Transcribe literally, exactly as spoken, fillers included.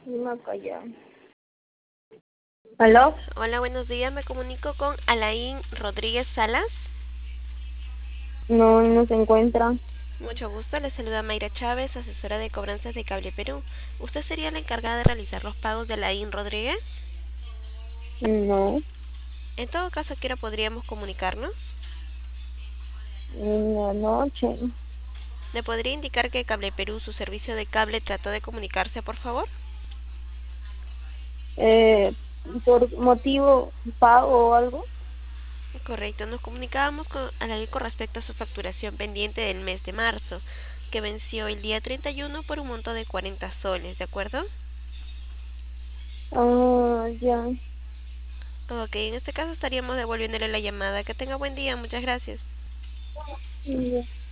Maca ya. ¿Aló? Hola, buenos días. Me comunico con Alain Rodríguez Salas. No, no se encuentra. Mucho gusto. Le saluda Mayra Chávez, asesora de cobranzas de Cable Perú. ¿Usted sería la encargada de realizar los pagos de Alain Rodríguez? No, En todo caso, quiero podríamos comunicarnos. en la noche. ¿Me podría indicar que Cable Perú, su servicio de cable, trató de comunicarse, por favor? Eh, por motivo pago o algo. Correcto. Nos comunicábamos con Alain con respecto a su facturación pendiente del mes de marzo, que venció el día treinta y uno por un monto de cuarenta soles, ¿de acuerdo? Ah, ya. Ok, en este caso estaríamos devolviéndole la llamada. Que tenga buen día, muchas gracias. Ya.